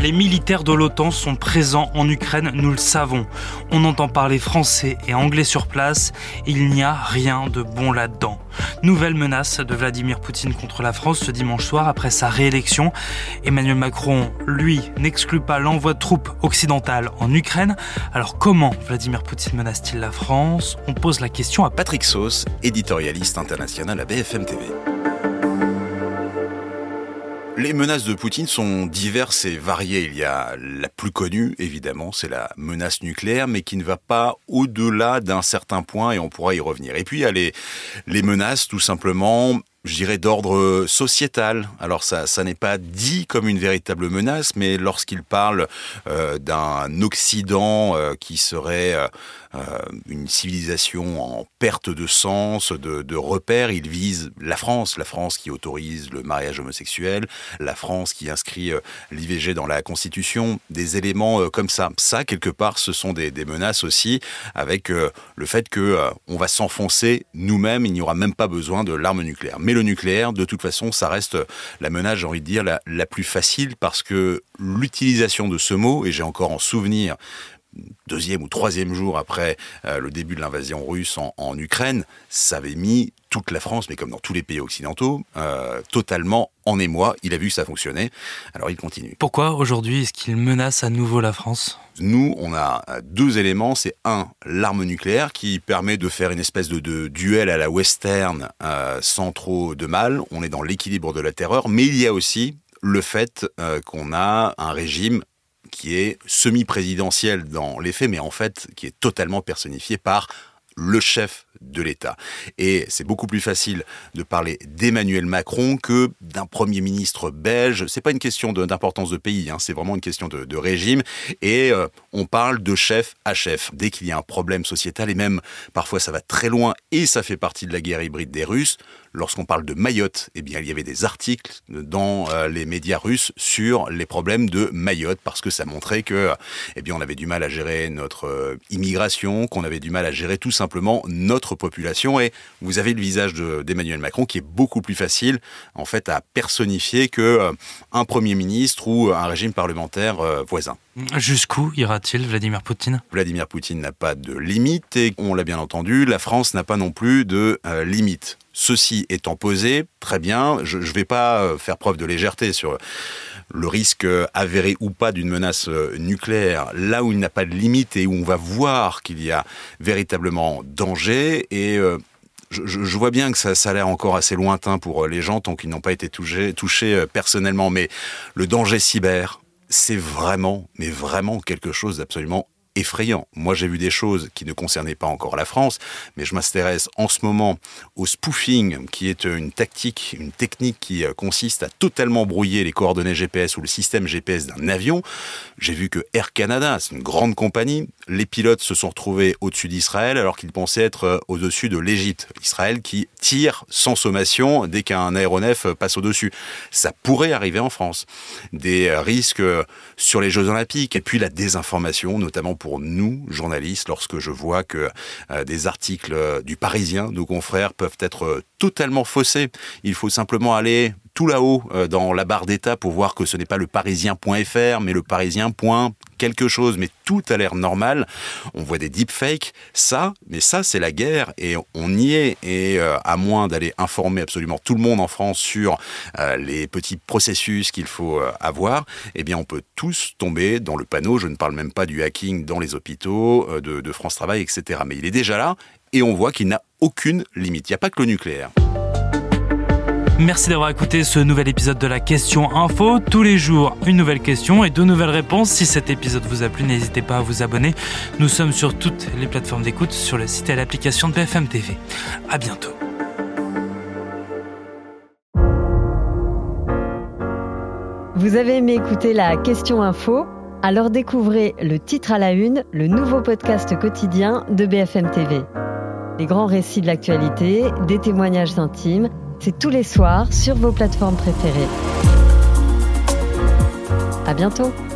Les militaires de l'OTAN sont présents en Ukraine, nous le savons. On entend parler français et anglais sur place et il n'y a rien de bon là-dedans. Nouvelle menace de Vladimir Poutine contre la France ce dimanche soir après sa réélection. Emmanuel Macron, lui, n'exclut pas l'envoi de troupes occidentales en Ukraine. Alors comment Vladimir Poutine menace-t-il la France ? On pose la question à Patrick Sauce, éditorialiste international à BFM TV. Les menaces de Poutine sont diverses et variées. Il y a la plus connue, évidemment, c'est la menace nucléaire, mais qui ne va pas au-delà d'un certain point et on pourra y revenir. Et puis il y a les menaces, tout simplement, je dirais d'ordre sociétal. Alors ça n'est pas dit comme une véritable menace, mais lorsqu'il parle d'un Occident qui serait une civilisation en perte de sens, de repères, il vise la France qui autorise le mariage homosexuel, la France qui inscrit l'IVG dans la Constitution, des éléments comme ça. Ça, quelque part, ce sont des menaces aussi, avec le fait que on va s'enfoncer nous-mêmes, il n'y aura même pas besoin de l'arme nucléaire. Mais le nucléaire, de toute façon, ça reste la menace, j'ai envie de dire, la plus facile, parce que l'utilisation de ce mot, et j'ai encore en souvenir, deuxième ou troisième jour après le début de l'invasion russe en Ukraine, ça avait mis toute la France, mais comme dans tous les pays occidentaux, totalement en émoi. Il a vu que ça fonctionnait, alors il continue. Pourquoi aujourd'hui est-ce qu'il menace à nouveau la France ? Nous, on a deux éléments. C'est l'arme nucléaire qui permet de faire une espèce de duel à la western sans trop de mal. On est dans l'équilibre de la terreur, mais il y a aussi le fait qu'on a un régime qui est semi-présidentiel dans les faits, mais en fait qui est totalement personnifié par le chef de l'État. Et c'est beaucoup plus facile de parler d'Emmanuel Macron que d'un Premier ministre belge. C'est pas une question d'importance de pays, c'est vraiment une question de régime. Et on parle de chef à chef. Dès qu'il y a un problème sociétal, et même parfois ça va très loin, et ça fait partie de la guerre hybride des Russes, lorsqu'on parle de Mayotte, eh bien, il y avait des articles dans les médias russes sur les problèmes de Mayotte, parce que ça montrait que, eh bien, on avait du mal à gérer notre immigration, qu'on avait du mal à gérer tout simplement notre population. Et vous avez le visage d'Emmanuel Macron qui est beaucoup plus facile, en fait, à personnifier que un Premier ministre ou un régime parlementaire voisin. Jusqu'où ira-t-il, Vladimir Poutine ? Vladimir Poutine n'a pas de limite et, on l'a bien entendu, la France n'a pas non plus de limite. Ceci étant posé, très bien, je ne vais pas faire preuve de légèreté sur le risque avéré ou pas d'une menace nucléaire, là où il n'a pas de limite et où on va voir qu'il y a véritablement danger. Et je vois bien que ça a l'air encore assez lointain pour les gens tant qu'ils n'ont pas été touchés personnellement, mais le danger cyber, c'est vraiment, mais vraiment quelque chose d'absolument effrayant. Moi, j'ai vu des choses qui ne concernaient pas encore la France, mais je m'intéresse en ce moment au spoofing, qui est une technique qui consiste à totalement brouiller les coordonnées GPS ou le système GPS d'un avion. J'ai vu que Air Canada, c'est une grande compagnie, les pilotes se sont retrouvés au-dessus d'Israël alors qu'ils pensaient être au-dessus de l'Égypte. Israël qui tire sans sommation dès qu'un aéronef passe au-dessus. Ça pourrait arriver en France. Des risques sur les Jeux Olympiques et puis la désinformation, notamment pour nous, journalistes, lorsque je vois que des articles du Parisien, nos confrères, peuvent être totalement faussés. Il faut simplement aller tout là-haut dans la barre d'état pour voir que ce n'est pas le parisien.fr, mais le parisien. Quelque chose, mais tout a l'air normal. On voit des deepfakes, ça c'est la guerre et on y est. Et à moins d'aller informer absolument tout le monde en France sur les petits processus qu'il faut avoir, eh bien on peut tous tomber dans le panneau. Je ne parle même pas du hacking dans les hôpitaux, de France Travail, etc. Mais il est déjà là et on voit qu'il n'a aucune limite. Il n'y a pas que le nucléaire. Merci d'avoir écouté ce nouvel épisode de la Question Info. Tous les jours, une nouvelle question et de nouvelles réponses. Si cet épisode vous a plu, n'hésitez pas à vous abonner. Nous sommes sur toutes les plateformes d'écoute, sur le site et l'application de BFM TV. À bientôt. Vous avez aimé écouter la Question Info ? Alors découvrez le titre à la une, le nouveau podcast quotidien de BFM TV. Les grands récits de l'actualité, des témoignages intimes, c'est tous les soirs sur vos plateformes préférées. À bientôt.